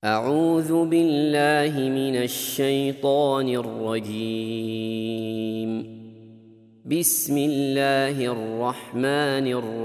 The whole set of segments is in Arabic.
أعوذ بالله من الشيطان الرجيم. بسم الله الرحمن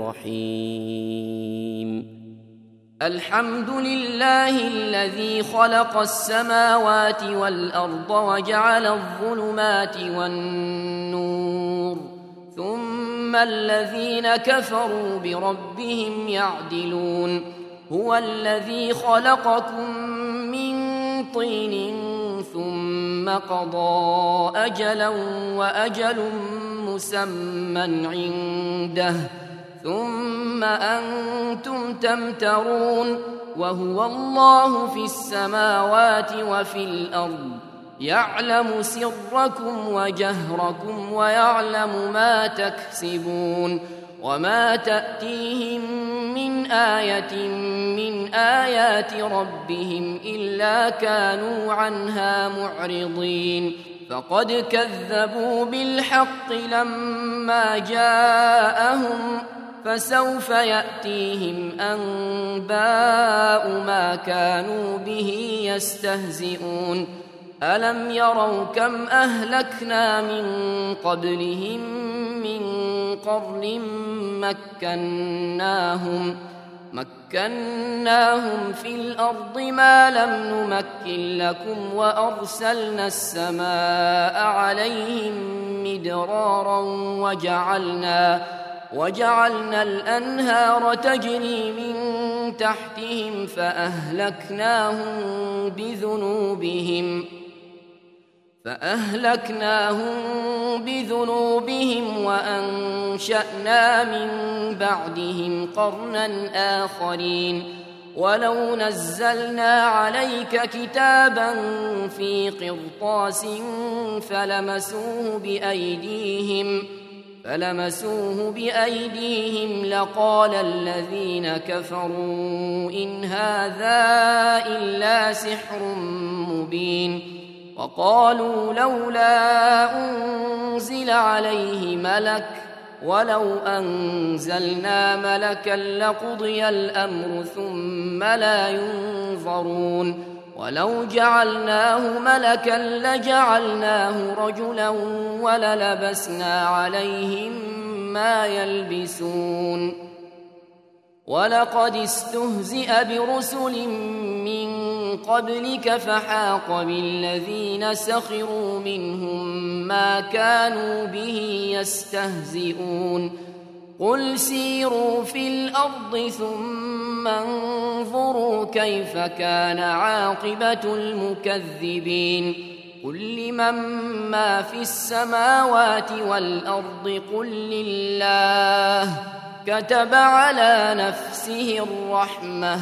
الرحيم. الحمد لله الذي خلق السماوات والأرض وجعل الظلمات والنور، ثم الذين كفروا بربهم يعدلون. هو الذي خلقكم من طين ثم قضى أجلا وأجل مسمى عنده، ثم أنتم تمترون. وهو الله في السماوات وفي الأرض، يعلم سركم وجهركم ويعلم ما تكسبون. وما تأتيهم من آية من آيات ربهم إلا كانوا عنها معرضين. فقد كذبوا بالحق لما جاءهم، فسوف يأتيهم أنباء ما كانوا به يستهزئون. ألم يروا كم أهلكنا من قبلهم من قرن مكناهم في الأرض ما لم نمكن لكم، وأرسلنا السماء عليهم مدرارا وجعلنا الأنهار تجري من تحتهم فأهلكناهم بذنوبهم وأنشأنا من بعدهم قرنا آخرين. ولو نزلنا عليك كتابا في قرطاس فلمسوه بأيديهم لقال الذين كفروا إن هذا إلا سحر مبين. وقالوا لولا أنزل عليه ملك، ولو أنزلنا ملكا لقضي الأمر ثم لا ينظرون. ولو جعلناه ملكا لجعلناه رجلا وللبسنا عليهم ما يلبسون. ولقد استهزئ برسل من قبلك فحاق بالذين سخروا منهم ما كانوا به يستهزئون. قل سيروا في الأرض ثم انظروا كيف كان عاقبة المكذبين. قل لمن ما في السماوات والأرض قل لله، كتب على نفسه الرحمة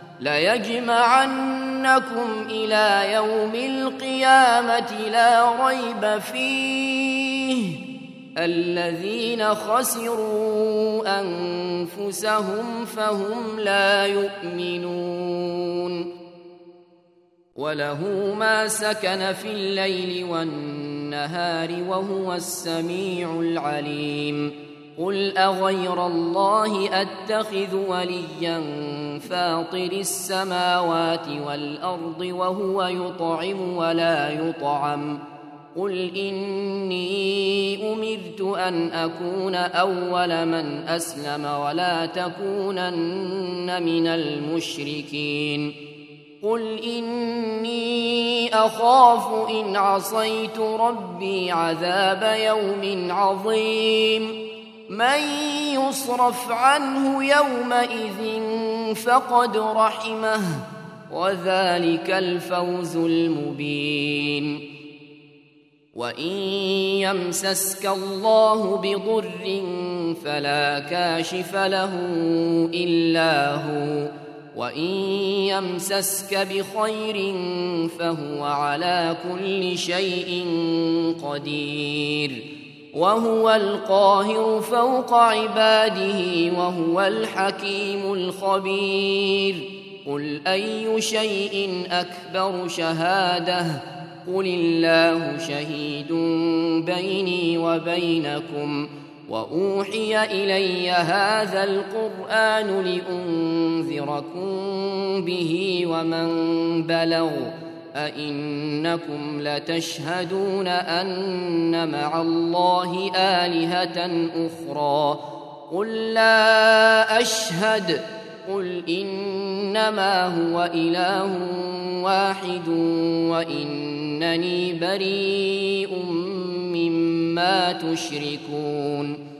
ليجمعنكم إلى يوم القيامة لا ريب فيه، الذين خسروا أنفسهم فهم لا يؤمنون. وله ما سكن في الليل والنهار وهو السميع العليم. قل أغير الله أتخذ وليا فاطر السماوات والأرض وهو يطعم ولا يطعم. قل إني أمرت أن أكون أول من أسلم ولا تكونن من المشركين. قل إني أخاف إن عصيت ربي عذاب يوم عظيم. من يصرف عنه يومئذ فقد رحمه، وذلك الفوز المبين. وإن يمسسك الله بضر فلا كاشف له إلا هو، وإن يمسسك بخير فهو على كل شيء قدير. وهو القاهر فوق عباده وهو الحكيم الخبير. قل أي شيء أكبر شهادة؟ قل الله شهيد بيني وبينكم، وأوحي إلي هذا القرآن لأنذركم به ومن بلغ أئنكم لتشهدون أن مع الله آلهة أخرى قل لا أشهد قل إنما هو إله واحد وإنني بريء مما تشركون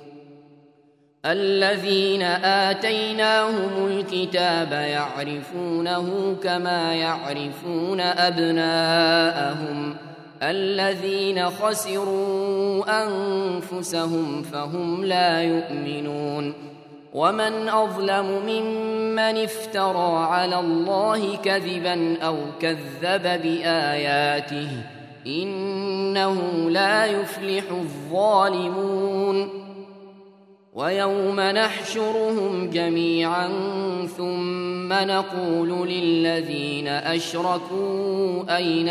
الذين آتيناهم الكتاب يعرفونه كما يعرفون أبناءهم الذين خسروا أنفسهم فهم لا يؤمنون ومن أظلم ممن افترى على الله كذبا أو كذب بآياته إنه لا يفلح الظالمون ويوم نحشرهم جميعا ثم نقول للذين أشركوا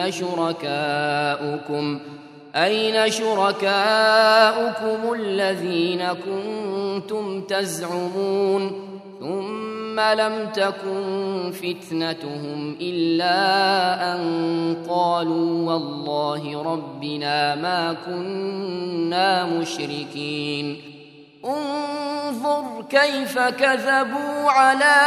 أين شركاؤكم الذين كنتم تزعمون ثم لم تكن فتنتهم إلا أن قالوا والله ربنا ما كنا مشركين انظر كيف كذبوا على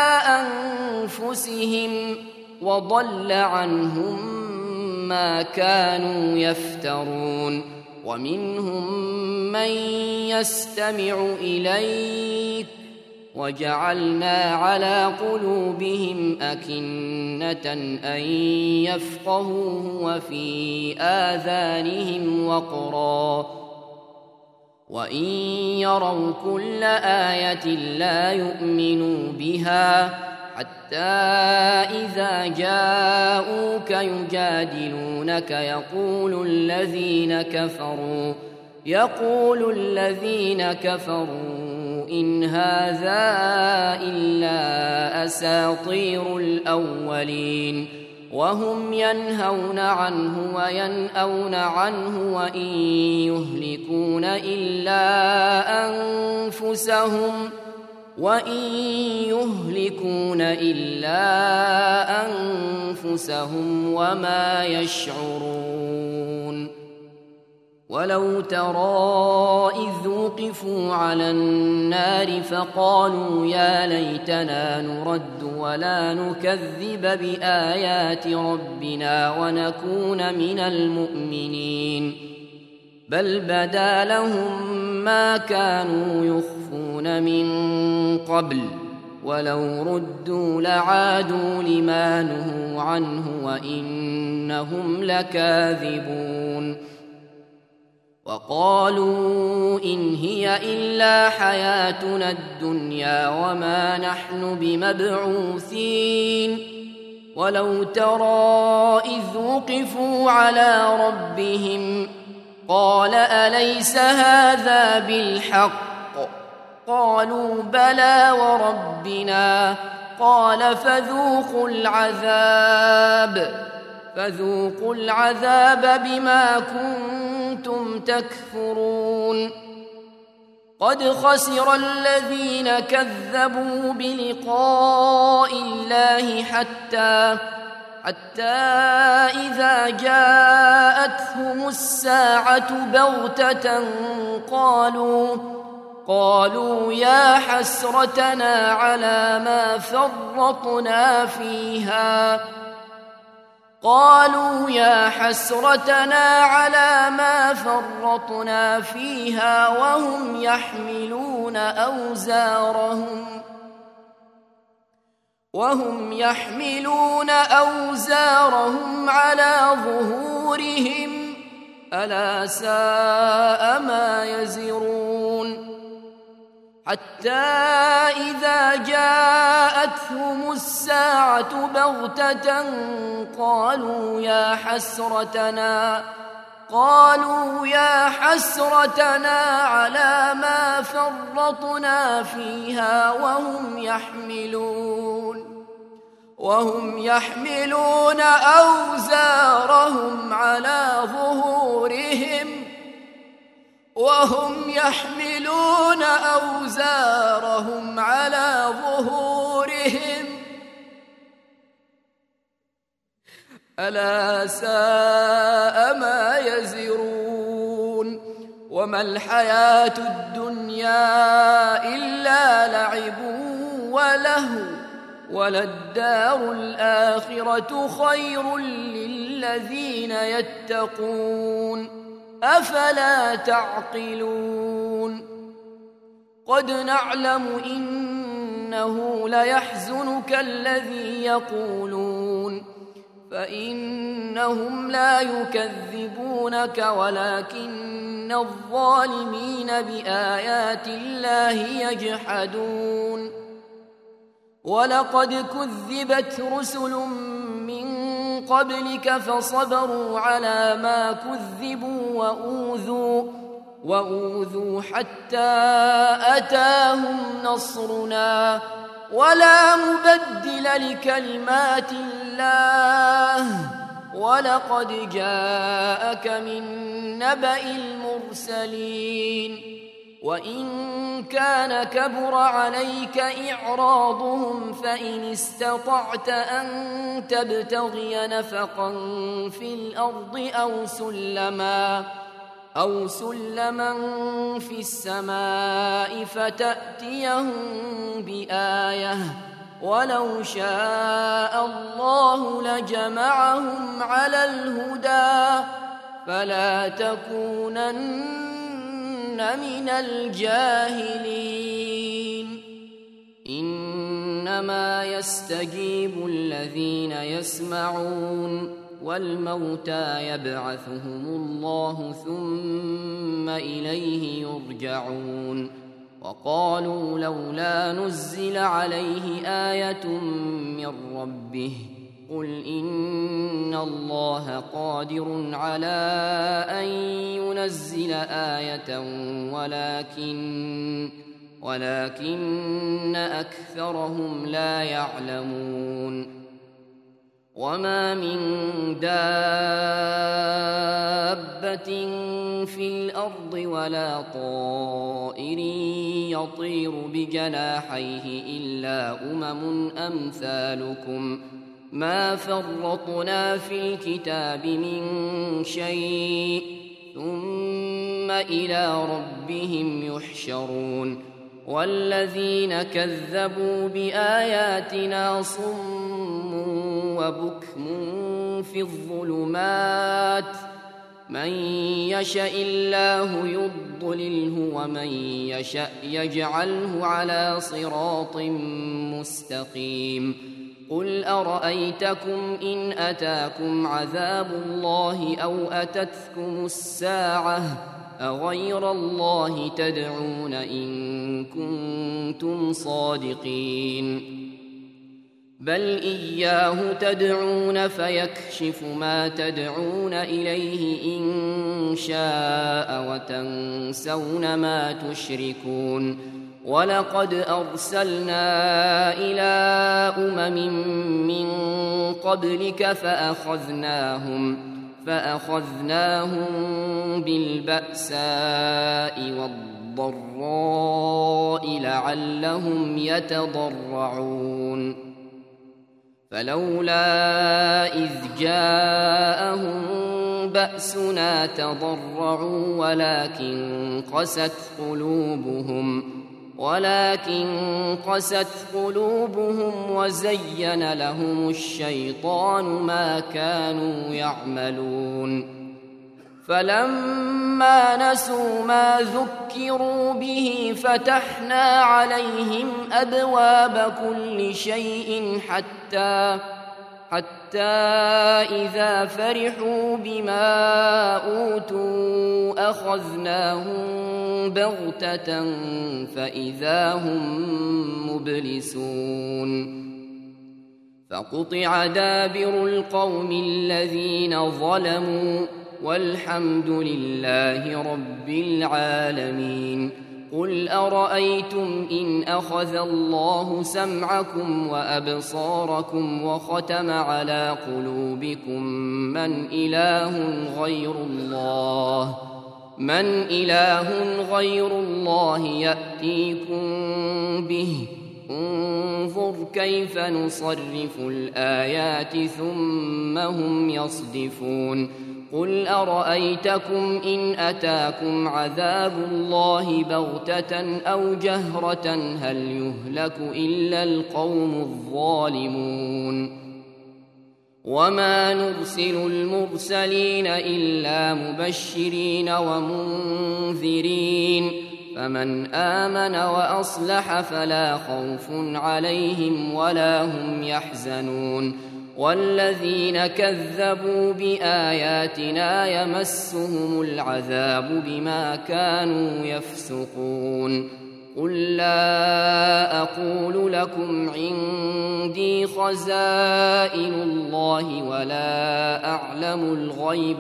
أنفسهم وضل عنهم ما كانوا يفترون ومنهم من يستمع إليك وجعلنا على قلوبهم أكنة أن يفقهوه وفي آذانهم وقرا وإن يروا كل آية لا يؤمنوا بها حتى إذا جاءوك يجادلونك يقول الذين كفروا إن هذا إلا أساطير الأولين وهم ينهون عنه وينأون عنه وإن يهلكون إلا أنفسهم وما يشعرون ولو ترى إذ وقفوا على النار فقالوا يا ليتنا نرد ولا نكذب بآيات ربنا ونكون من المؤمنين بل بدا لهم ما كانوا يخفون من قبل ولو ردوا لعادوا لما نهوا عنه وإنهم لكاذبون وقالوا إن هي إلا حياتنا الدنيا وما نحن بمبعوثين ولو ترى إذ وقفوا على ربهم قال أليس هذا بالحق قالوا بلى وربنا قال فذوقوا العذاب بما كنتم تكفرون قد خسر الذين كذبوا بلقاء الله حتى إذا جاءتهم الساعة بغتة قالوا يا حسرتنا على ما فرطنا فيها وهم يحملون أوزارهم على ظهورهم ألا ساء ما يزرون حتى إذا جاءتهم الساعة بغتة قالوا يا حسرتنا على ما فرطنا فيها وهم يحملون أوزارهم على ظهورهم وهم يحملون أوزارهم على ظهورهم ألا ساء ما يزرون وما الحياة الدنيا إلا لعب ولهو وللدار الآخرة خير للذين يتقون أفلا تعقلون قد نعلم إنه ليحزنك الذي يقولون فإنهم لا يكذبونك ولكن الظالمين بآيات الله يجحدون ولقد كذبت رسل من قبلك فصبروا على ما كذبوا وأوذوا حتى أتاهم نصرنا ولا مبدل لكلمات الله ولقد جاءك من نبأ المرسلين وإن كان كبر عليك إعراضهم فإن استطعت أن تبتغي نفقا في الأرض أو سلما في السماء فتأتيهم بآية ولو شاء الله لجمعهم على الهدى فلا تكونن من الجاهلين إنما يستجيب الذين يسمعون والموتى يبعثهم الله ثم إليه يرجعون وقالوا لولا نزل عليه آية من ربه قل إن الله قادر على أن ينزل آية ولكن أكثرهم لا يعلمون وما من دابة في الأرض ولا طائر يطير بجناحيه إلا أمثالكم ما فرطنا في الكتاب من شيء ثم إلى ربهم يحشرون والذين كذبوا بآياتنا صم وبكم في الظلمات من يشاء الله يضلله ومن يشاء يجعله على صراط مستقيم قل أرأيتكم إن أتاكم عذاب الله أو أتتكم الساعة أغير الله تدعون إن كنتم صادقين بل إياه تدعون فيكشف ما تدعون إليه إن شاء وتنسون ما تشركون ولقد أرسلنا إلى من قبلك فأخذناهم بالبأساء والضراء لعلهم يتضرعون فلولا إذ جاءهم بأسنا تضرعوا ولكن قست قلوبهم وزين لهم الشيطان ما كانوا يعملون فلما نسوا ما ذكروا به فتحنا عليهم أبواب كل شيء حتى إذا فرحوا بما أوتوا أخذناهم بغتة فإذا هم مبلسون فقطع دابر القوم الذين ظلموا والحمد لله رب العالمين قل أرأيتم إن أخذ الله سمعكم وأبصاركم وختم على قلوبكم من إله غير الله من إله غير الله يأتيكم به انظر كيف نصرف الآيات ثم هم يصدفون قل أرأيتكم إن أتاكم عذاب الله بغتة أو جهرة هل يهلك إلا القوم الظالمون وما نرسل المرسلين إلا مبشرين ومنذرين فمن آمن وأصلح فلا خوف عليهم ولا هم يحزنون والذين كذبوا بآياتنا يمسهم العذاب بما كانوا يفسقون قل لا أقول لكم عندي خزائن الله ولا أعلم الغيب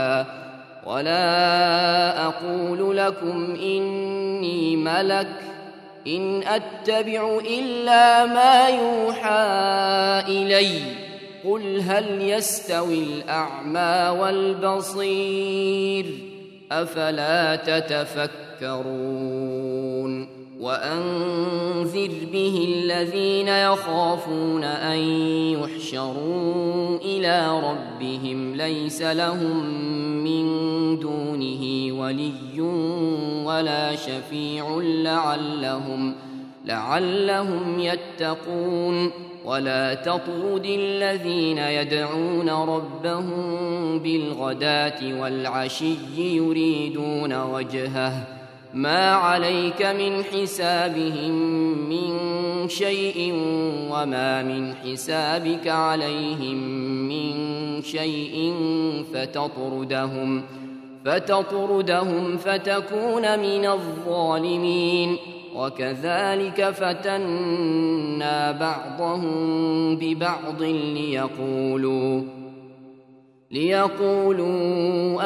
ولا أقول لكم إني ملك إن أتبع إلا ما يوحى إلي قل هل يستوي الأعمى والبصير أفلا تتفكرون وأنذر به الذين يخافون أن يحشروا إلى ربهم ليس لهم من دونه ولي ولا شفيع لعلهم يتقون ولا تطرد الذين يدعون ربهم بالغداة والعشي يريدون وجهه ما عليك من حسابهم من شيء وما من حسابك عليهم من شيء فتطردهم فتكون من الظالمين وكذلك فتنا بعضهم ببعض ليقولوا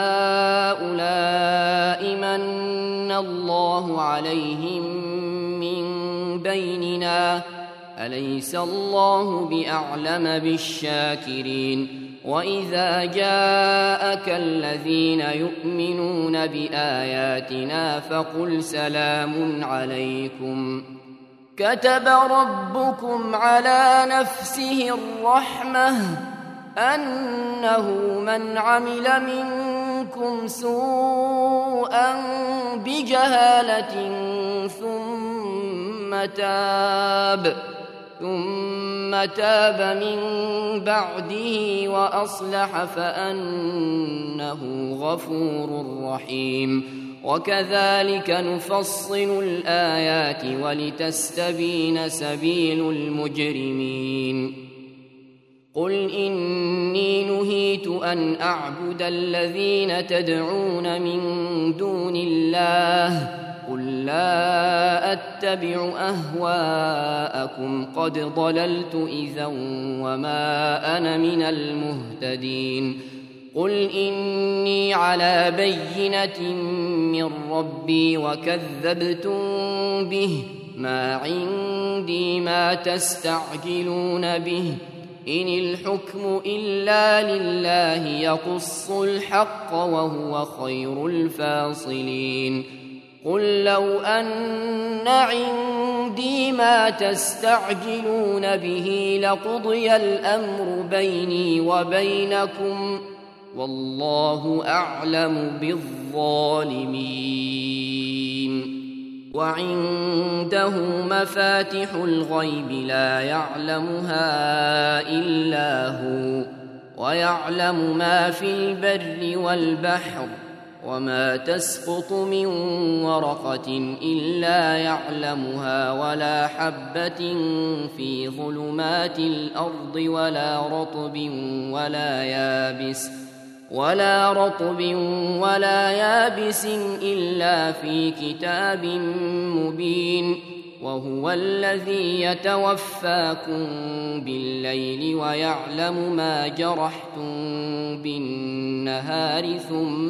أهؤلاء من الله عليهم من بيننا أليس الله بأعلم بالشاكرين وإذا جاءك الذين يؤمنون بآياتنا فقل سلام عليكم كتب ربكم على نفسه الرحمة أنه من عمل منكم سوءا بجهالة ثم تاب من بعده وأصلح فأنه غفور رحيم وكذلك نفصل الآيات ولتستبين سبيل المجرمين قل إني نهيت أن أعبد الذين تدعون من دون الله قل لا أتبع أهواءكم قد ضللت إذا وما أنا من المهتدين قل إني على بينة من ربي وكذبتم به ما عندي ما تستعجلون به إن الحكم إلا لله يقص الحق وهو خير الفاصلين قل لو أن عندي ما تستعجلون به لقضي الأمر بيني وبينكم والله أعلم بالظالمين وعنده مفاتح الغيب لا يعلمها إلا هو ويعلم ما في البر والبحر وما تسقط من ورقة إلا يعلمها ولا حبة في ظلمات الأرض ولا رطب ولا يابس إلا في كتاب مبين وهو الذي يتوفاكم بالليل ويعلم ما جرحتم بالنهار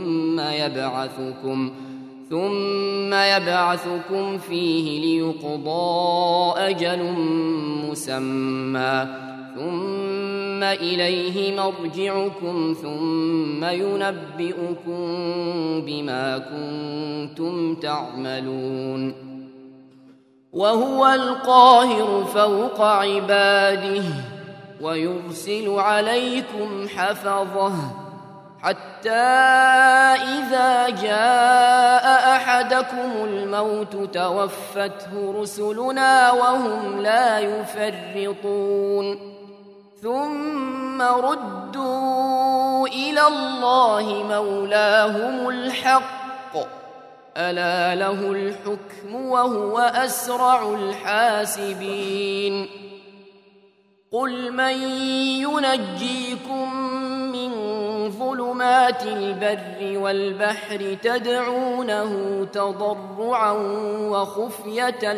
ثم يبعثكم فيه ليقضى أجل مسمى ثم إليه مرجعكم ثم ينبئكم بما كنتم تعملون وهو القاهر فوق عباده ويرسل عليكم حفظه حتى إذا جاء أحدكم الموت توفته رسلنا وهم لا يفرطون ثم ردوا إلى الله مولاهم الحق ألا له الحكم وهو أسرع الحاسبين قل من ينجيكم من ظلمات البر والبحر تدعونه تضرعا وخفية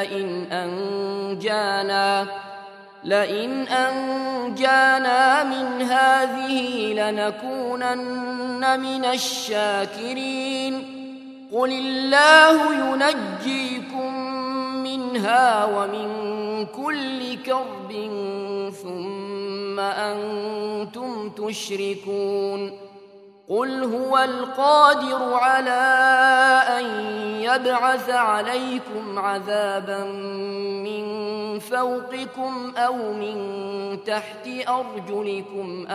لئن أنجانا من هذه لنكونن من الشاكرين قل الله ينجيكم منها ومن كل كرب ثم أنتم تشركون قل هو القادر على أن يبعث عليكم عذابا من فوقكم أو من تحت أرجلكم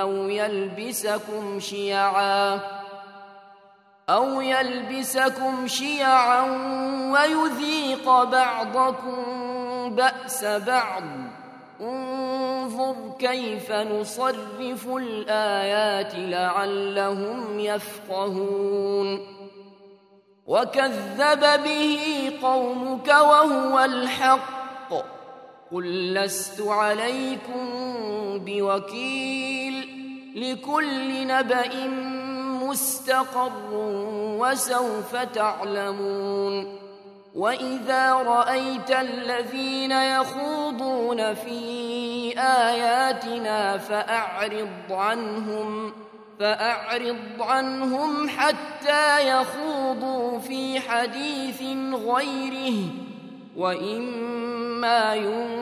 أو يلبسكم شيعا ويذيق بعضكم بأس بعض انظر كيف نصرف الآيات لعلهم يفقهون وكذب به قومك وهو الحق قل لست عليكم بوكيل لكل نبأ مستقر وسوف تعلمون وإذا رأيت الذين يخوضون في آياتنا فأعرض عنهم حتى يخوضوا في حديث غيره وإما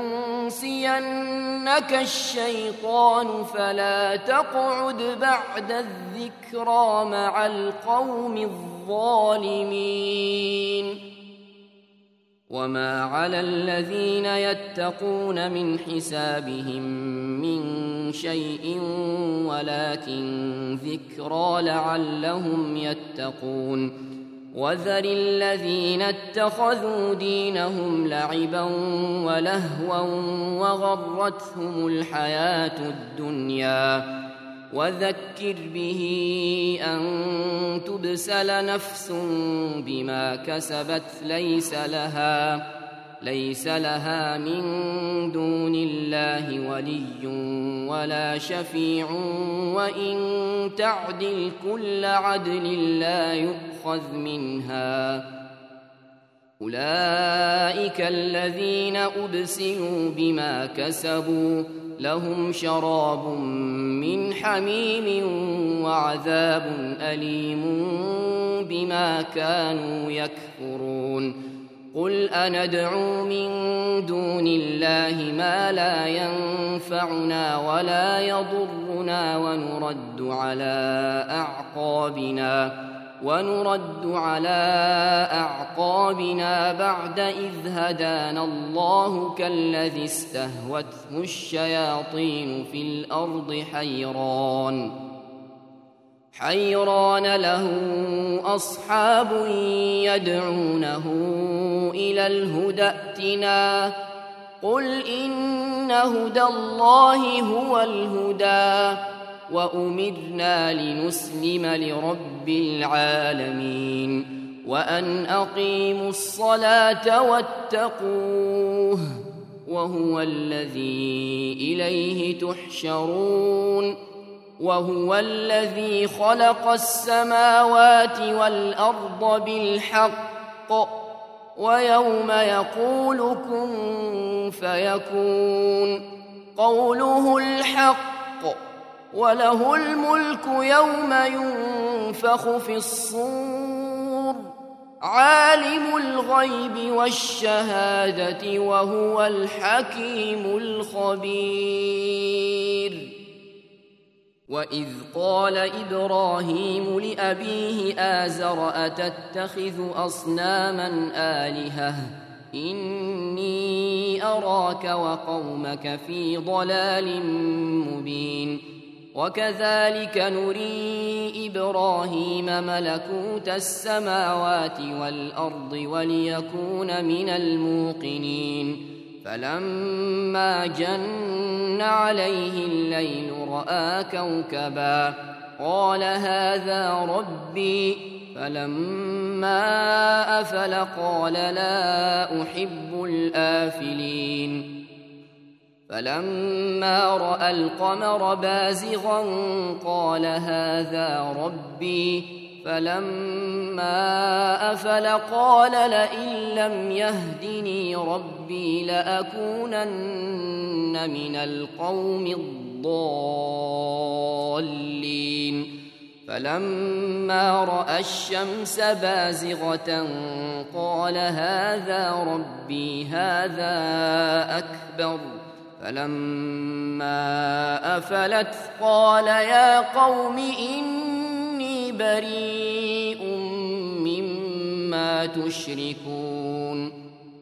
ينسينك الشيطان فلا تقعد بعد الذكرى مع القوم الظالمين وما على الذين يتقون من حسابهم من شيء ولكن ذكرى لعلهم يتقون وذر الذين اتخذوا دينهم لعبا ولهوا وغرتهم الحياة الدنيا وذكر به أن تبسل نفس بما كسبت ليس لها من دون الله ولي ولا شفيع وإن تعدل كل عدل لا يؤخذ منها أولئك الذين أبسلوا بما كسبوا لهم شراب من حميم وعذاب أليم بما كانوا يكفرون قل أندعو من دون الله ما لا ينفعنا ولا يضرنا ونرد على أعقابنا بعد إذ هدانا الله كالذي استهوته الشياطين في الأرض حيران له أصحاب يدعونه إلى الهدى ائتنا قل إن هدى الله هو الهدى وأمرنا لنسلم لرب العالمين وأن أقيموا الصلاة واتقوه وهو الذي إليه تحشرون وهو الذي خلق السماوات والأرض بالحق ويوم يقول كن فيكون قوله الحق وله الملك يوم ينفخ في الصور عالم الغيب والشهادة وهو الحكيم الخبير وإذ قال إبراهيم لأبيه آزر أتتخذ أصناما آلهة إني أراك وقومك في ضلال مبين وكذلك نري إبراهيم ملكوت السماوات والأرض وليكون من الموقنين فلما جن عليه الليل رأى كوكبا قال هذا ربي فلما أفل قال لا أحب الآفلين فلما رأى القمر بازغا قال هذا ربي فلما أفل قال لئن لم يهدني ربي لأكونن من القوم الضالين فلما رأى الشمس بازغة قال هذا ربي هذا أكبر فلما أفلت قال يا قوم إني بريء مما تشركون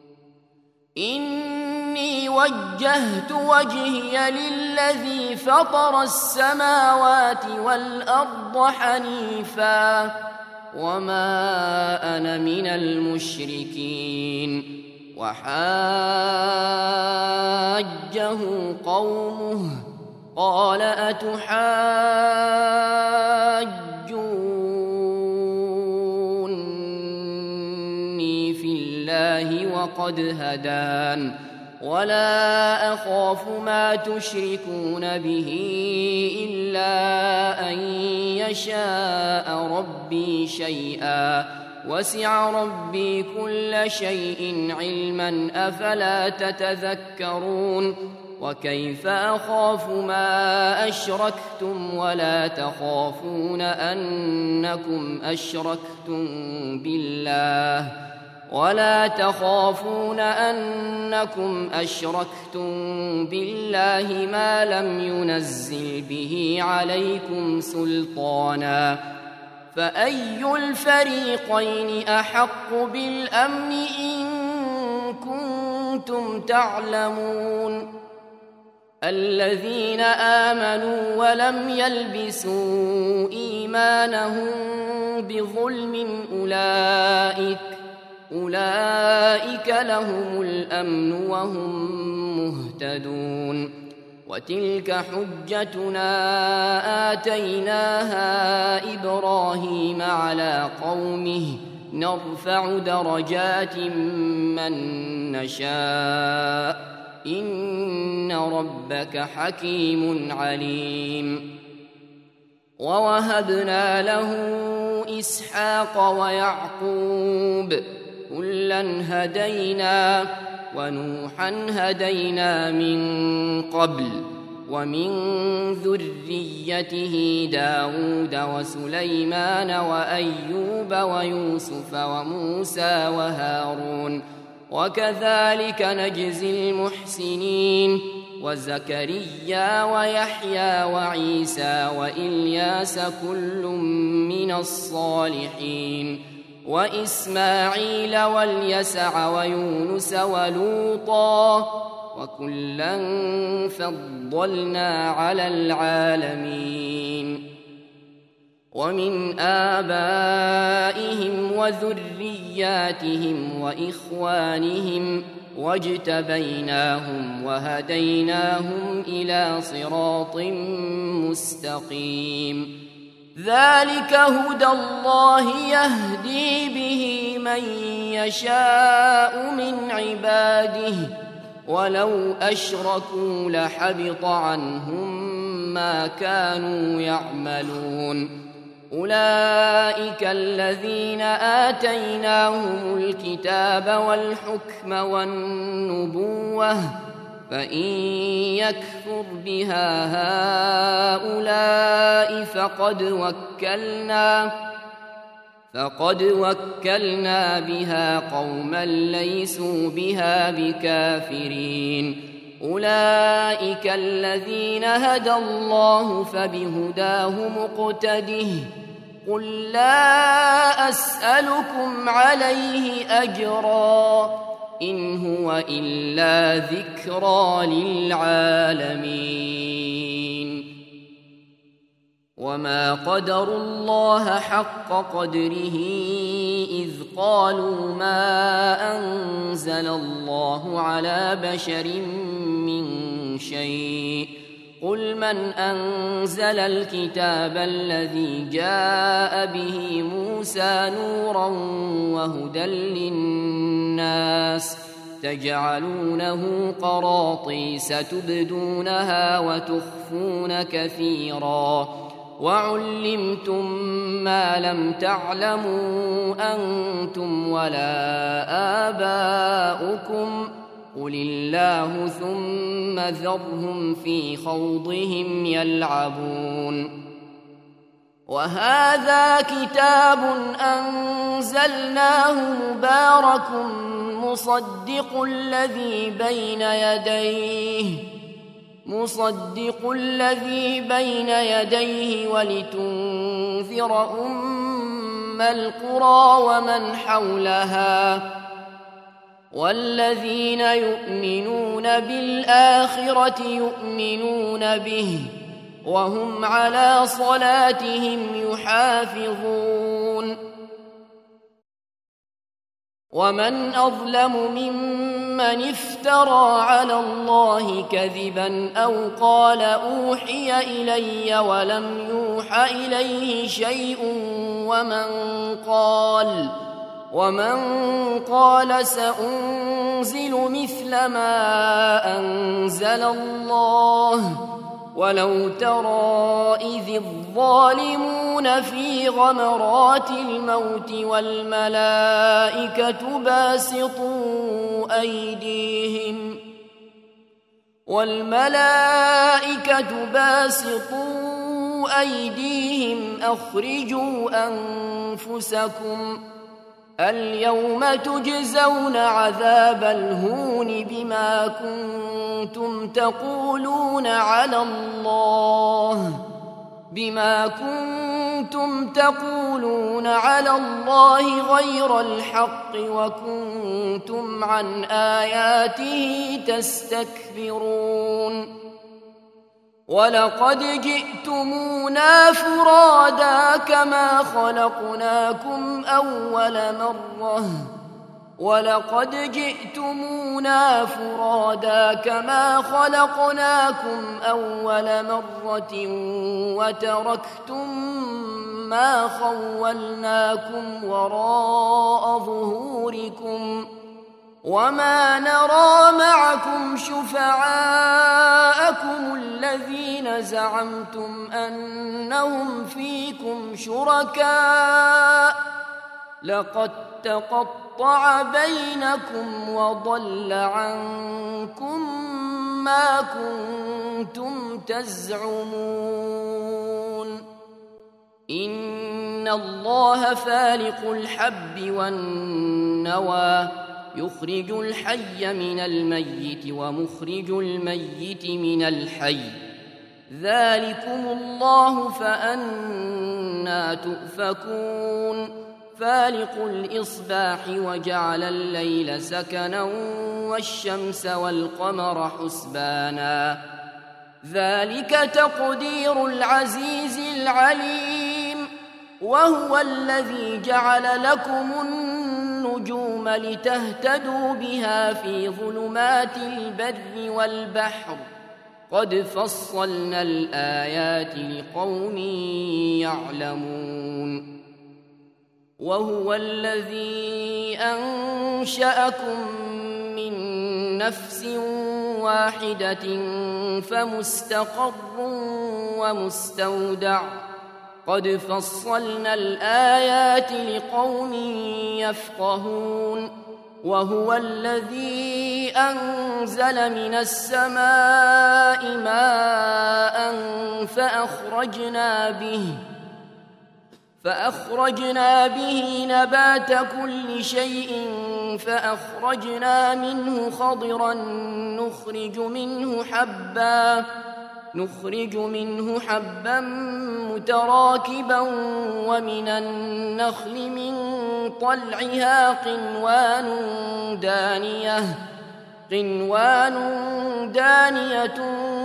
إني وجهت وجهي للذي فطر السماوات والأرض حنيفا وما أنا من المشركين وحاجه قومه قال أتحاجوني في الله وقد هدان ولا أخاف ما تشركون به إلا أن يشاء ربي شيئا وسع ربي كل شيء علما أفلا تتذكرون وكيف أخاف ما أشركتم ولا تخافون أنكم أشركتم بالله ما لم ينزل به عليكم سلطانا فأي الفريقين أحق بالأمن إن كنتم تعلمون الذين آمنوا ولم يلبسوا إيمانهم بظلم أولئك لهم الأمن وهم مهتدون وتلك حجتنا آتيناها إبراهيم على قومه نرفع درجات من نشاء إن ربك حكيم عليم ووهبنا له إسحاق ويعقوب كلا هدينا ونوحا هدينا من قبل ومن ذريته داود وسليمان وأيوب ويوسف وموسى وهارون وكذلك نجزي المحسنين وزكريا ويحيى وعيسى وإلياس كل من الصالحين وإسماعيل واليسع ويونس ولوطا وكلا فضلنا على العالمين ومن آبائهم وذرياتهم وإخوانهم واجتبيناهم وهديناهم إلى صراط مستقيم ذلك هدى الله يهدي به من يشاء من عباده ولو أشركوا لحبط عنهم ما كانوا يعملون أولئك الذين آتيناهم الكتاب والحكم والنبوة فإن يكفر بها هؤلاء فقد وكلنا بها قوما ليسوا بها بكافرين أولئك الذين هدى الله فبهداه مقتده قل لا أسألكم عليه أجرا إن هو إلا ذكرى للعالمين وما قدروا الله حق قدره إذ قالوا ما أنزل الله على بشر من شيء قل من أنزل الكتاب الذي جاء به موسى نورا وهدى للناس تجعلونه قراطيس تبدونها وتخفون كثيرا وعلمتم ما لم تعلموا أنتم ولا آباؤكم قل الله ثم ذرهم في خوضهم يلعبون وهذا كتاب أنزلناه مبارك مصدق الذي بين يديه ولتنذر أم القرى ومن حولها والذين يؤمنون بالآخرة يؤمنون به وهم على صلاتهم يحافظون ومن أظلم ممن افترى على الله كذبا أو قال أوحي إلي ولم يوح إليه شيء ومن قال سأنزل مثل ما أنزل الله ولو ترى إذ الظالمون في غمرات الموت والملائكة باسطوا أيديهم أخرجوا أنفسكم اليوم تجزون عذاب الهون بما كنتم تقولون على الله غير الحق وكنتم عن آياته تستكبرون ولقد جئتمونا فرادا كما خلقناكم أول مرة وتركتم ما خولناكم وراء ظهوركم وما نرى معكم شفعاءكم الذين زعمتم أنهم فيكم شركاء لقد تقطع بينكم وضل عنكم ما كنتم تزعمون إن الله فالق الحب والنوى يخرج الحي من الميت ومخرج الميت من الحي ذلكم الله فأنى تؤفكون فالق الإصباح وجعل الليل سكنا والشمس والقمر حسبانا ذلك تقدير العزيز العليم وهو الذي جعل لكم النجوم لتهتدوا بها في ظلمات البر والبحر قد فصلنا الآيات لقوم يعلمون وهو الذي أنشأكم من نفس واحدة فمستقر ومستودع قد فصلنا الآيات لقوم يفقهون وهو الذي أنزل من السماء ماء فأخرجنا به نبات كل شيء فأخرجنا منه خضرا نخرج منه حبا متراكبا ومن النخل من طلعها قنوان دانية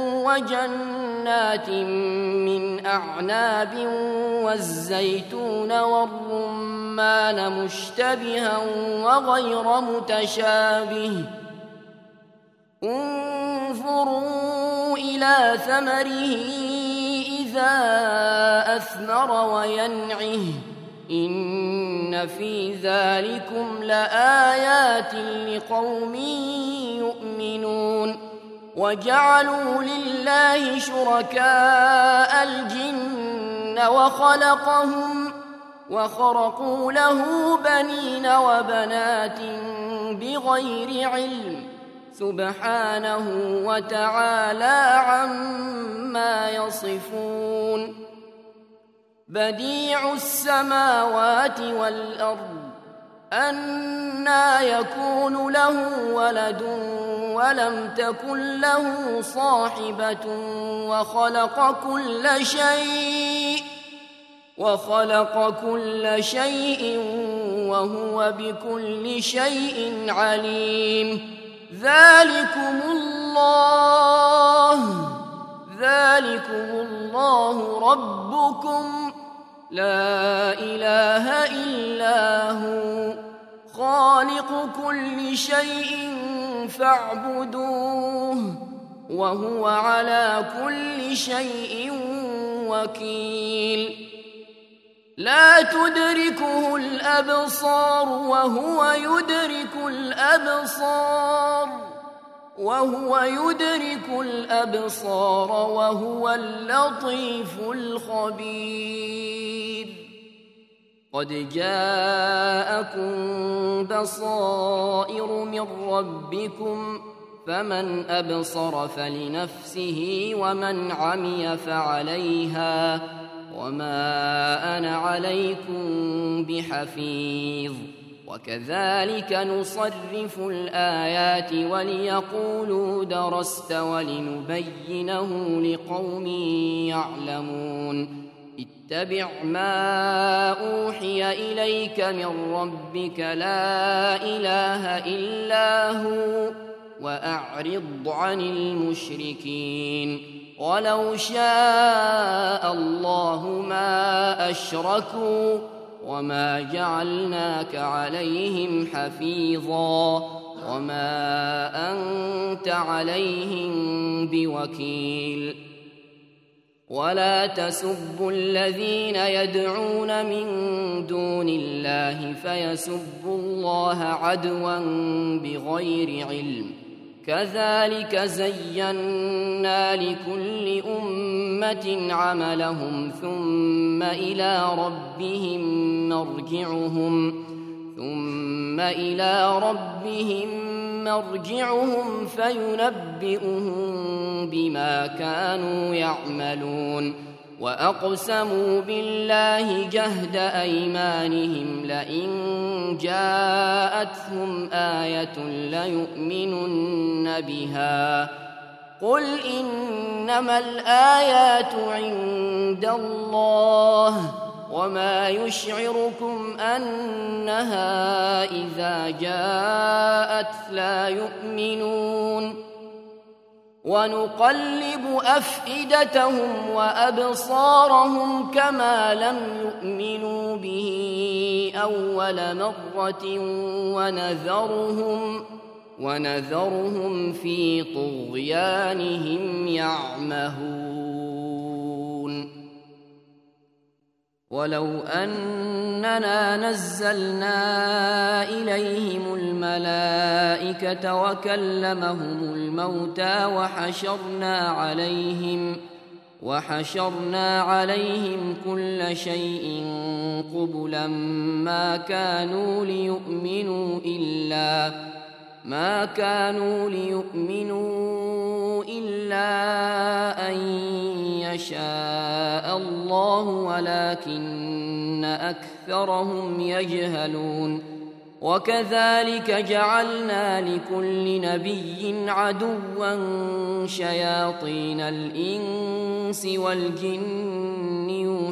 وجنات من أعناب والزيتون والرمان مشتبها وغير متشابه انظروا إلى ثمره إذا أثمر وينعه إن في ذلكم لآيات لقوم يؤمنون وجعلوا لله شركاء الجن وخرقوا له بنين وبنات بغير علم سبحانه وتعالى عما يصفون بديع السماوات والأرض أنى يكون له ولد ولم تكن له صاحبة وخلق كل شيء وهو بكل شيء عليم ذلكم الله ربكم لا إله إلا هو خالق كل شيء فاعبدوه وهو على كل شيء وكيل لا تدركه الأبصار وهو يدرك الأبصار وهو اللطيف الخبير قد جاءكم بصائر من ربكم فمن أبصر فلنفسه ومن عمي فعليها وما أنا عليكم بحفيظ وكذلك نصرف الآيات وليقولوا درست ولنبينه لقوم يعلمون اتبع ما أوحي إليك من ربك لا إله إلا هو وأعرض عن المشركين ولو شاء الله ما أشركوا وما جعلناك عليهم حفيظا وما أنت عليهم بوكيل ولا تسبوا الذين يدعون من دون الله فيسبوا الله عدوا بغير علم كذلك زينا لكل أمة عملهم ثم إلى ربهم مرجعهم فينبئهم بما كانوا يعملون وأقسموا بالله جهد أيمانهم لئن جاءتهم آية ليؤمنن بها قل إنما الآيات عند الله وما يشعركم أنها إذا جاءت لا يؤمنون ونقلب أفئدتهم وأبصارهم كما لم يؤمنوا به أول مرة ونذرهم في طغيانهم يعمهون ولو أننا نزلنا إليهم الملائكة وكلمهم الموتى وحشرنا عليهم كل شيء قبلا ما كانوا ليؤمنوا إلا أن يشاء الله ولكن أكثرهم يجهلون وكذلك جعلنا لكل نبي عدوا شياطين الإنس والجن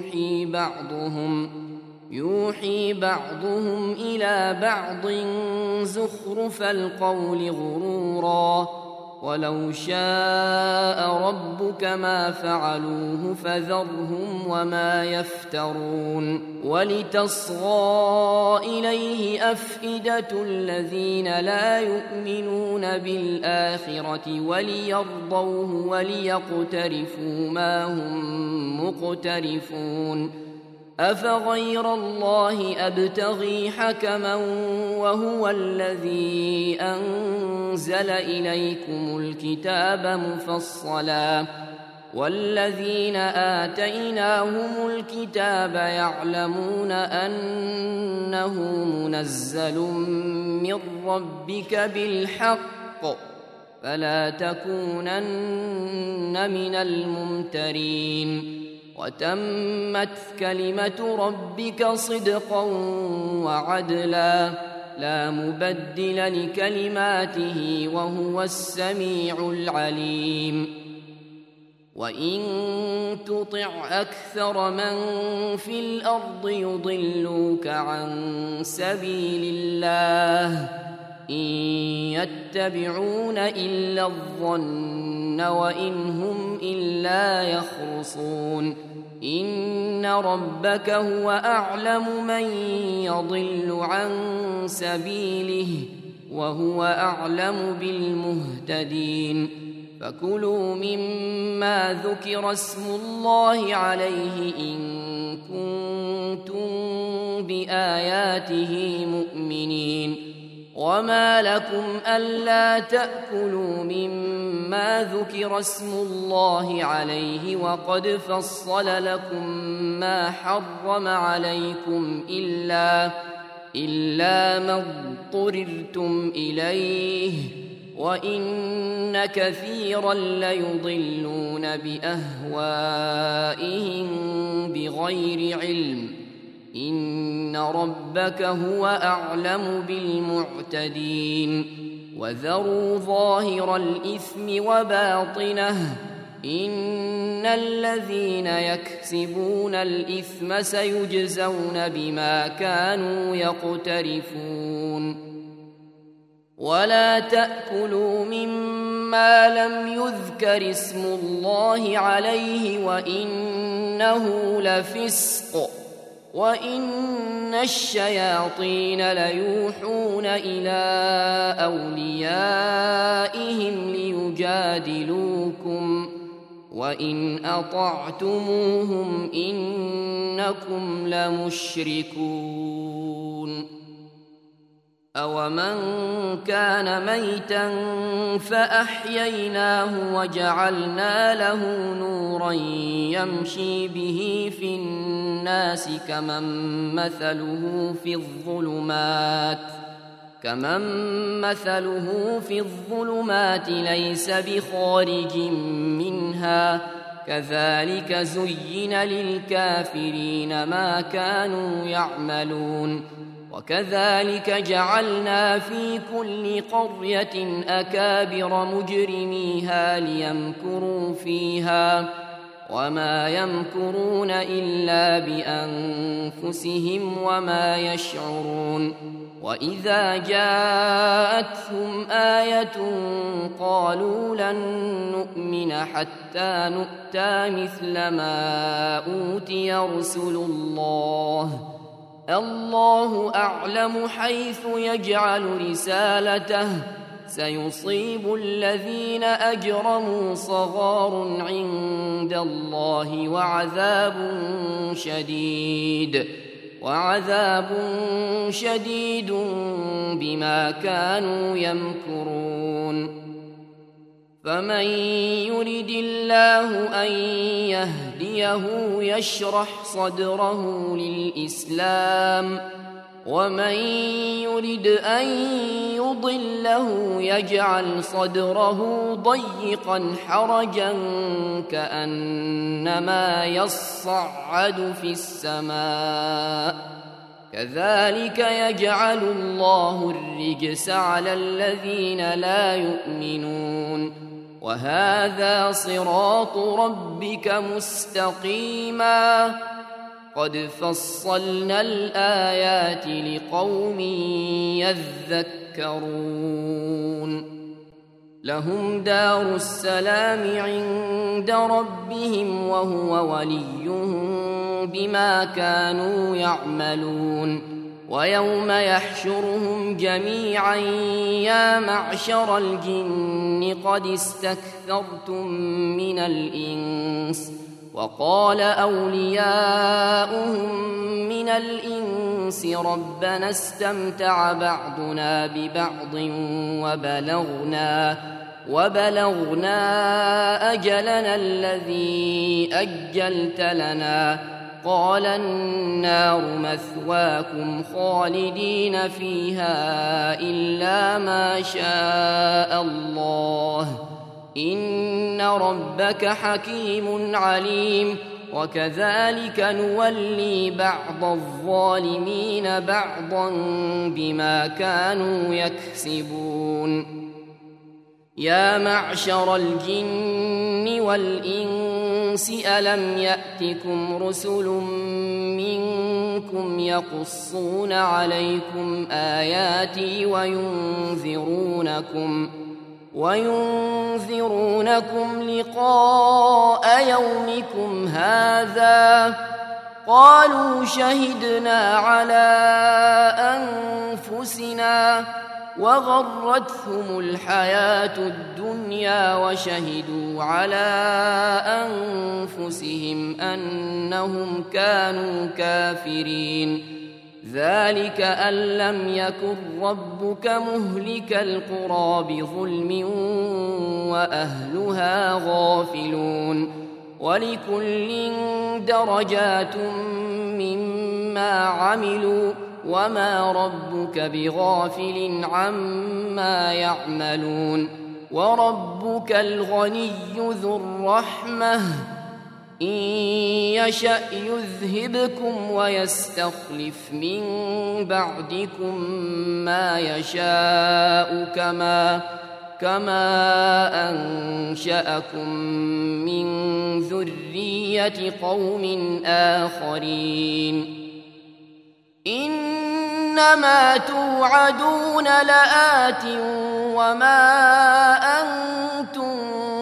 يوحي بعضهم إلى بعض زخرف القول غرورا ولو شاء ربك ما فعلوه فذرهم وما يفترون ولتصغى إليه أفئدة الذين لا يؤمنون بالآخرة وليرضوه وليقترفوا ما هم مقترفون أفغير الله أبتغي حكما وهو الذي أنزل إليكم الكتاب مفصلا والذين آتيناهم الكتاب يعلمون أنه منزل من ربك بالحق فلا تكونن من الممترين وتمت كلمة ربك صدقا وعدلا لا مبدل لكلماته وهو السميع العليم وإن تطع أكثر من في الأرض يضلوك عن سبيل الله إن يتبعون إلا الظن وإن هم إلا يخرصون إن ربك هو أعلم من يضل عن سبيله وهو أعلم بالمهتدين فكلوا مما ذكر اسم الله عليه إن كنتم بآياته مؤمنين وما لكم ألا تأكلوا مما ذكر اسم الله عليه وقد فصل لكم ما حرم عليكم إلا ما اضطررتم إليه وإن كثيرا ليضلون بأهوائهم بغير علم إن ربك هو أعلم بالمعتدين وذروا ظاهر الإثم وباطنه إن الذين يكسبون الإثم سيجزون بما كانوا يقترفون ولا تأكلوا مما لم يذكر اسم الله عليه وإنه لفسق وإن الشياطين ليوحون إلى أوليائهم ليجادلوكم وإن أطعتموهم إنكم لمشركون أومن كان ميتا فأحييناه وجعلنا له نورا يمشي به في الناس كمن مثله في الظلمات ليس بخارج منها كذلك زين للكافرين ما كانوا يعملون وكذلك جعلنا في كل قرية أكابر مجرميها ليمكروا فيها وما يمكرون إلا بأنفسهم وما يشعرون وإذا جاءتهم آية قالوا لن نؤمن حتى نؤتى مثل ما أوتي رسل الله أعلم حيث يجعل رسالته سيصيب الذين أجرموا صغار عند الله وعذاب شديد بما كانوا يمكرون فمن يرد الله أن يهديه يشرح صدره للإسلام ومن يرد أن يضله يجعل صدره ضيقا حرجا كأنما يصعد في السماء كذلك يجعل الله الرجس على الذين لا يؤمنون وهذا صراط ربك مستقيما قد فصلنا الآيات لقوم يذكرون لهم دار السلام عند ربهم وهو وليهم بما كانوا يعملون ويوم يحشرهم جميعا يا معشر الجن قد استكثرتم من الإنس وقال أولياؤهم من الإنس ربنا استمتع بعضنا ببعض وبلغنا أجلنا الذي أجلت لنا قال النار مثواكم خالدين فيها إلا ما شاء الله إن ربك حكيم عليم وكذلك نولي بعض الظالمين بعضا بما كانوا يكسبون يا معشر الجن والإنس ألم يأتكم رسل منكم يقصون عليكم آياتي وينذرونكم لقاء يومكم هذا قالوا شهدنا على أنفسنا وغرتهم الحياة الدنيا وشهدوا على أنفسهم أنهم كانوا كافرين ذلك أن لم يكن ربك مهلك القرى بظلم وأهلها غافلون ولكل درجات مما عملوا وما ربك بغافل عما يعملون وربك الغني ذو الرحمة إن يشأ يذهبكم ويستخلف من بعدكم ما يشاء كما أنشأكم من ذرية قوم آخرين إنما توعدون لآت وما أنتم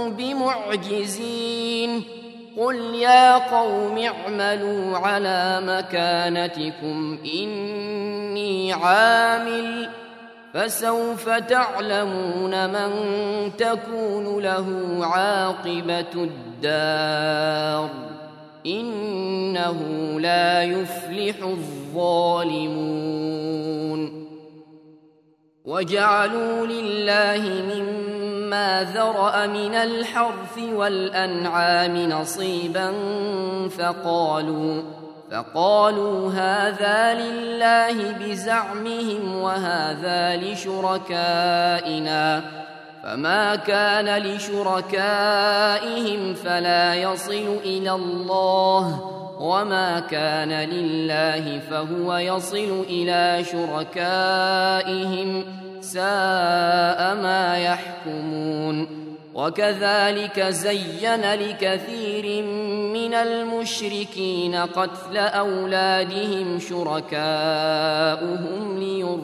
بمعجزين قل يا قوم اعملوا على مكانتكم إني عامل فسوف تعلمون من تكون له عاقبة الدار إنه لا يفلح الظالمون وجعلوا لله مما ذرأ من الحرث والأنعام نصيبا فقالوا هذا لله بزعمهم وهذا لشركائنا فما كان لشركائهم فلا يصل إلى الله وما كان لله فهو يصل إلى شركائهم ساء ما يحكمون وكذلك زين لكثير من المشركين قتل أولادهم شركاؤهم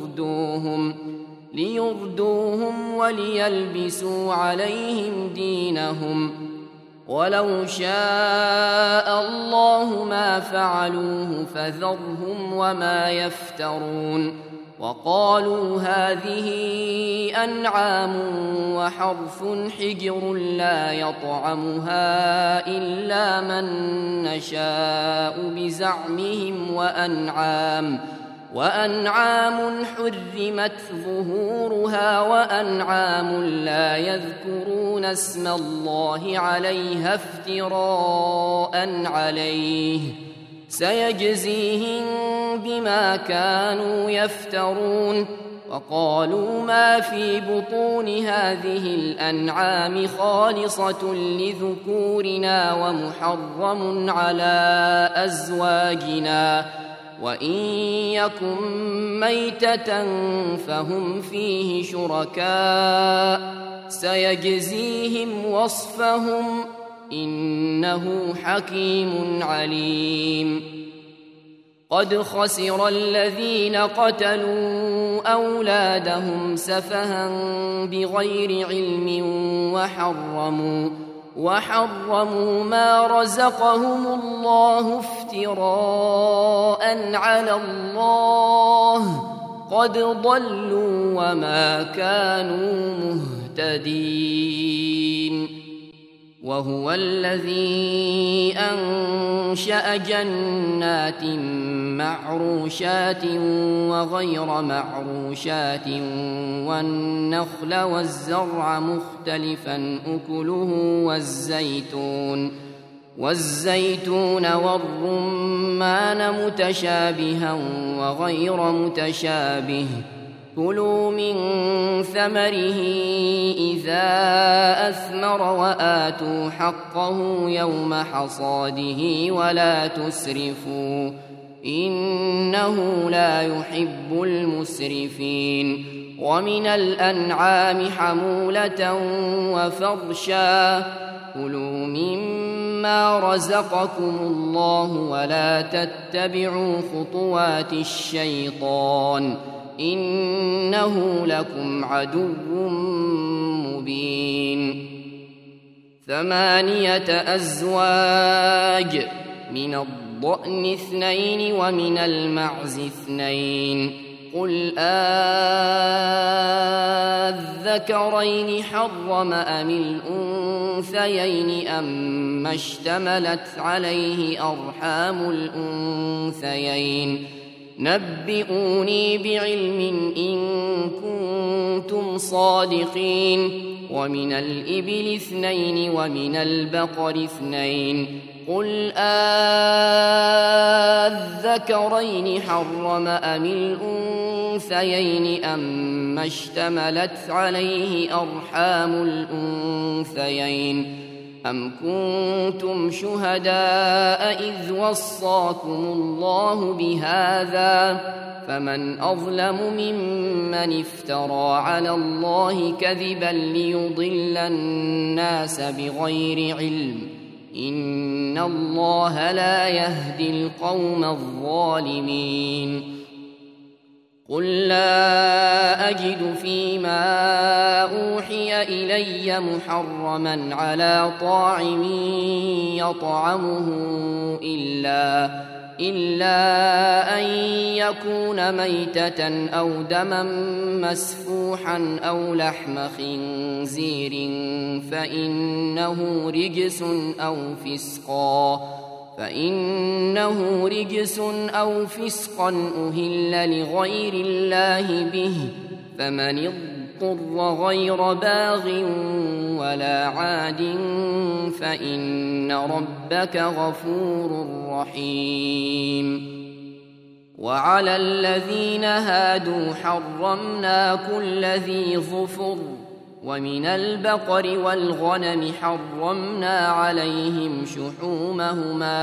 ليردوهم وليلبسوا عليهم دينهم ولو شاء الله ما فعلوه فذرهم وما يفترون وقالوا هذه أنعام وحرث حجر لا يطعمها إلا من نشاء بزعمهم وأنعام حرمت ظهورها وأنعام لا يذكرون اسم الله عليها افتراء عليه سيجزيهم بما كانوا يفترون وقالوا ما في بطون هذه الأنعام خالصة لذكورنا ومحرم على أزواجنا وإن يكن ميتة فهم فيه شركاء سيجزيهم وصفهم إنه حكيم عليم قد خسر الذين قتلوا أولادهم سفها بغير علم وحرموا ما رزقهم الله افتراء على الله قد ضلوا وما كانوا مهتدين وهو الذي أنشأ جنات معروشات وغير معروشات والنخل والزرع مختلفا أكله والزيتون والرمان متشابها وغير متشابه كلوا من ثمره إذا أثمر وآتوا حقه يوم حصاده ولا تسرفوا إنه لا يحب المسرفين ومن الأنعام حمولة وفرشا كلوا مما رزقكم الله ولا تتبعوا خطوات الشيطان إنه لكم عدو مبين 8 أزواج من الضأن 2 ومن المعز 2 قل أذكرين حرم أم الأنثيين أما اشتملت عليه أرحام الأنثيين نبئوني بعلم إن كنتم صادقين ومن الإبل 2 ومن البقر 2 قل أذكرين حرم أم الأنثيين أما اشتملت عليه أرحام الأنثيين أم كنتم شهداء إذ وصاكم الله بهذا فمن أظلم ممن افترى على الله كذبا ليضل الناس بغير علم إن الله لا يهدي القوم الظالمين قل لا أجد فيما أوحي إلي محرما على طاعم يطعمه إلا أن يكون ميتة أو دما مسفوحا أو لحم خنزير فإنه رجس أو فسقا أهل لغير الله به فمن اضطر غير باغ ولا عاد فإن ربك غفور رحيم وعلى الذين هادوا حرمنا كل ذي ظفر ومن البقر والغنم حرمنا عليهم شحومهما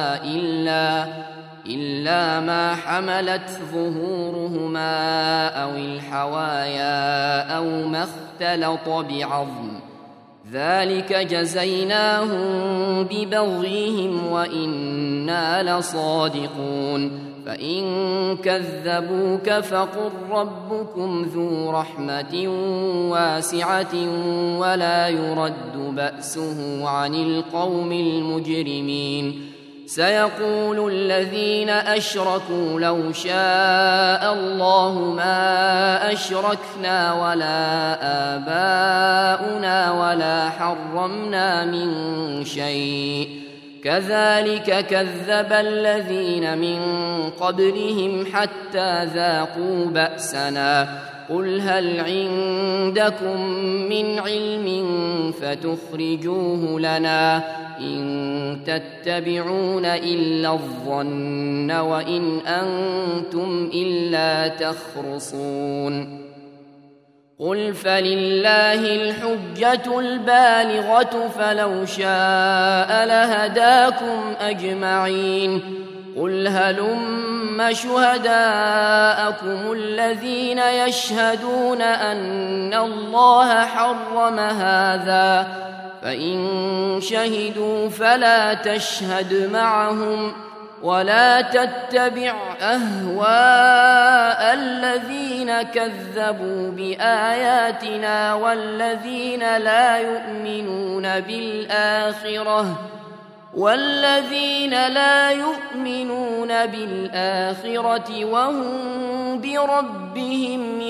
إلا ما حملت ظهورهما أو الحوايا أو ما اختلط بعظم ذلك جزيناهم ببغيهم وإنا لصادقون فإن كذبوك فقل ربكم ذو رحمة واسعة ولا يرد بأسه عن القوم المجرمين سيقول الذين أشركوا لو شاء الله ما أشركنا ولا آباؤنا ولا حرمنا من شيء كذلك كذب الذين من قبلهم حتى ذاقوا بأسنا قل هل عندكم من علم فتخرجوه لنا إن تتبعون إلا الظن وإن أنتم إلا تخرصون قل فلله الحجة البالغة فلو شاء لهداكم أجمعين قل هلم شهداءكم الذين يشهدون أن الله حرم هذا فإن شهدوا فلا تشهد معهم ولا تتبع أهواء الذين كذبوا بآياتنا والذين لا يؤمنون بالآخرة وهم بربهم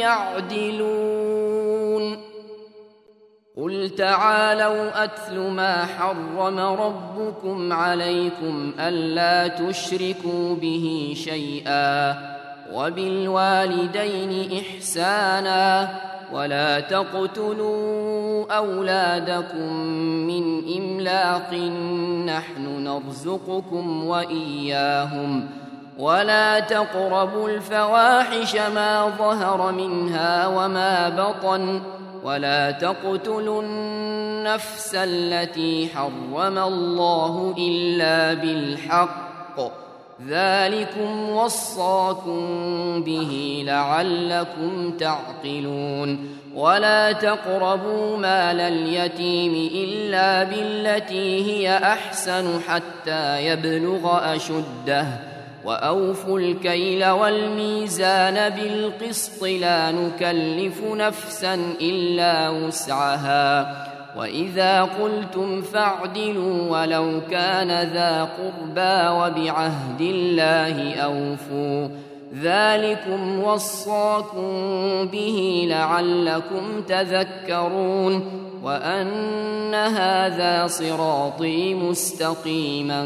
يعدلون قل تعالوا أتل ما حرم ربكم عليكم ألا تشركوا به شيئا وبالوالدين إحسانا ولا تقتلوا أولادكم من إملاق نحن نرزقكم وإياهم ولا تقربوا الفواحش ما ظهر منها وما بطن ولا تقتلوا النفس التي حرم الله إلا بالحق ذلكم وصاكم به لعلكم تعقلون ولا تقربوا مال اليتيم إلا بالتي هي أحسن حتى يبلغ أشده وأوفوا الكيل والميزان بالقسط لا نكلف نفسا إلا وسعها وإذا قلتم فاعدلوا ولو كان ذا قربى وبعهد الله أوفوا ذلكم وصاكم به لعلكم تذكرون وأن هذا صراطي مستقيما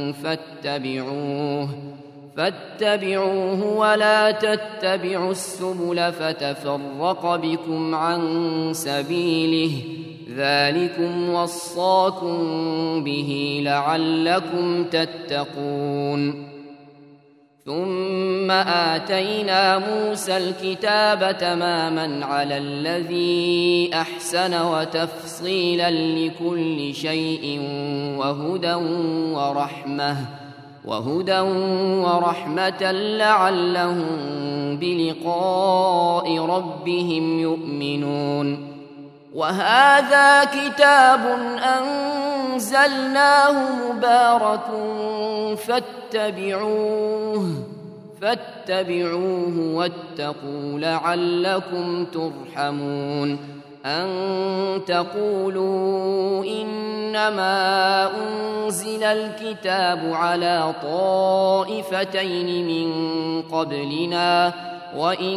فاتبعوه ولا تتبعوا السبل فتفرق بكم عن سبيله ذلكم وصاكم به لعلكم تتقون ثم آتينا موسى الكتاب تماما على الذي أحسن وتفصيلا لكل شيء وهدى ورحمة لعلهم بلقاء ربهم يؤمنون وهذا كتاب أنزلناه مبارك فاتبعوه واتقوا لعلكم ترحمون أن تقولوا إنما أنزل الكتاب على طائفتين من قبلنا وإن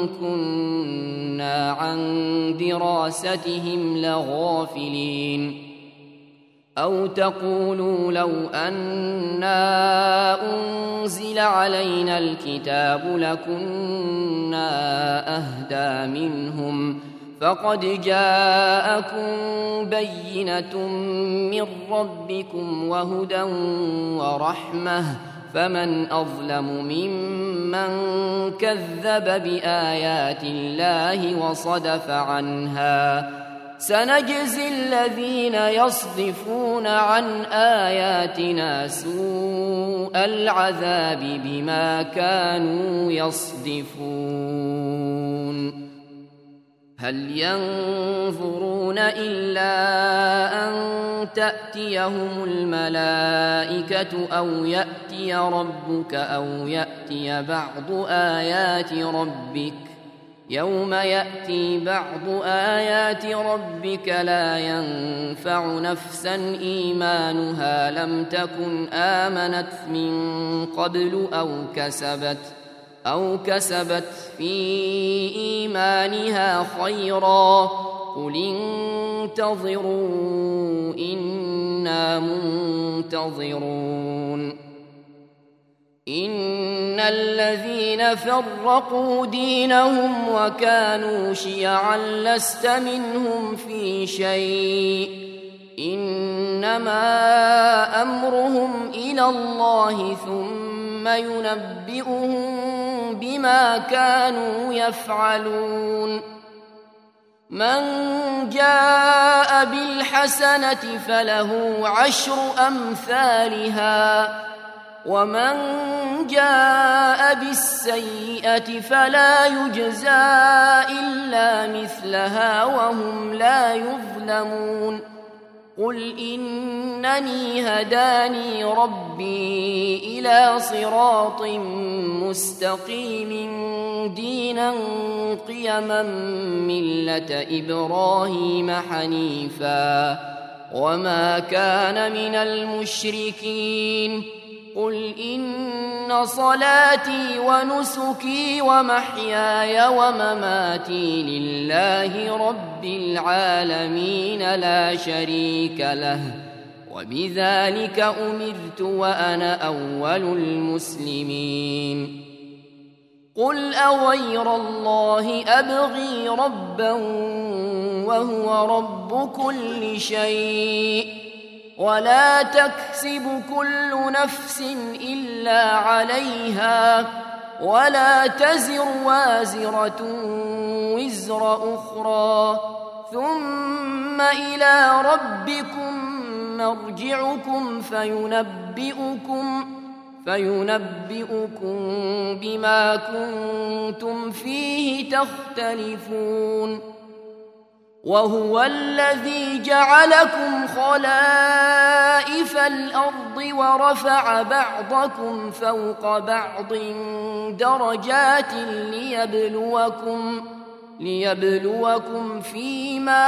كنا عن دراستهم لغافلين أو تقولوا لو أنا أنزل علينا الكتاب لكنا أهدى منهم فقد جاءكم بينة من ربكم وهدى ورحمة فمن أظلم ممن كذب بآيات الله وصدف عنها سنجزي الذين يصدفون عن آياتنا سوء العذاب بما كانوا يصدفون هل ينظرون إلا أن تأتيهم الملائكة أو يأتي ربك أو يأتي بعض آيات ربك يوم يأتي بعض آيات ربك لا ينفع نفسا إيمانها لم تكن آمنت من قبل أو كسبت في إيمانها خيرا قل انتظروا إنا منتظرون إن الذين فرقوا دينهم وكانوا شيعا لست منهم في شيء إنما أمرهم إلى الله ثم ينبئهم بما كانوا يفعلون من جاء بالحسنة فله 10 أمثالها ومن جاء بالسيئة فلا يجزى إلا مثلها وهم لا يظلمون قل إنني هداني ربي إلى صراط مستقيم دينا قيما ملة إبراهيم حنيفا وما كان من المشركين قل إن صلاتي ونسكي ومحياي ومماتي لله رب العالمين لا شريك له وبذلك أمرت وأنا أول المسلمين قل أغير الله أبغي ربا وهو رب كل شيء ولا تكسب كل نفس إلا عليها ولا تزر وازرة وزر أخرى ثم إلى ربكم مرجعكم فينبئكم بما كنتم فيه تختلفون وهو الذي جعلكم خلائف الأرض ورفع بعضكم فوق بعض درجات ليبلوكم فيما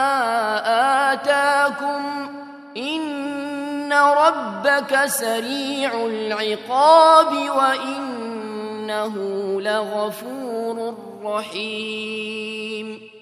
آتاكم إن ربك سريع العقاب وإنه لغفور رحيم